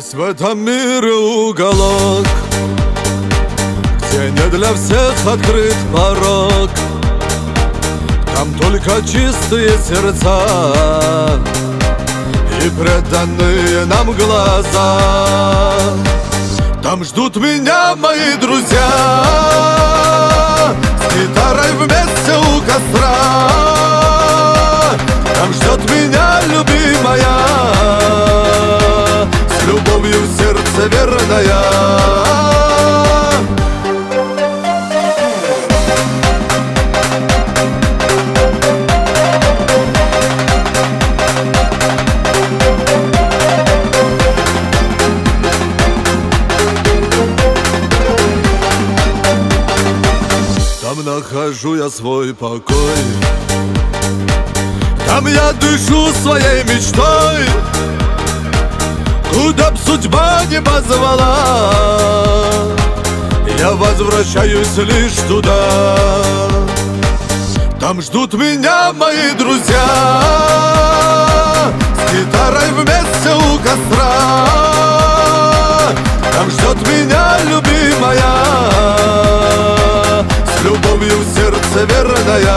Есть в этом мире уголок, где не для всех открыт порог. Там только чистые сердца и преданные нам глаза. Там ждут меня мои друзья с гитарой вместе у костра. Там ждет меня любимая, с любовью в сердце верная. Там нахожу я свой покой, там я дышу своей мечтой. Куда б судьба не позвала, я возвращаюсь лишь туда. Там ждут меня мои друзья с гитарой вместе у костра. Там ждет меня любимая, с любовью в сердце верная.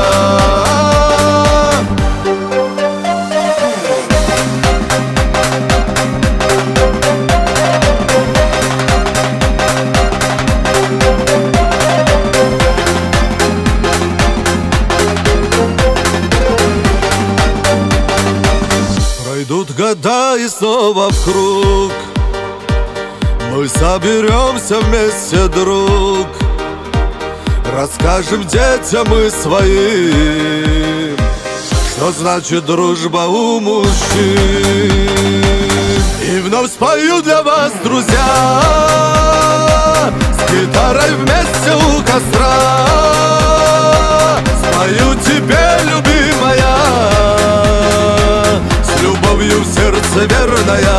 Пройдут года и снова в круг мы соберемся вместе, друг. Расскажем детям мы своим, что значит дружба у мужчин. И вновь спою для вас, друзья, с гитарой вместе у костра. Спою тебе, любимая, с любовью в сердце верная.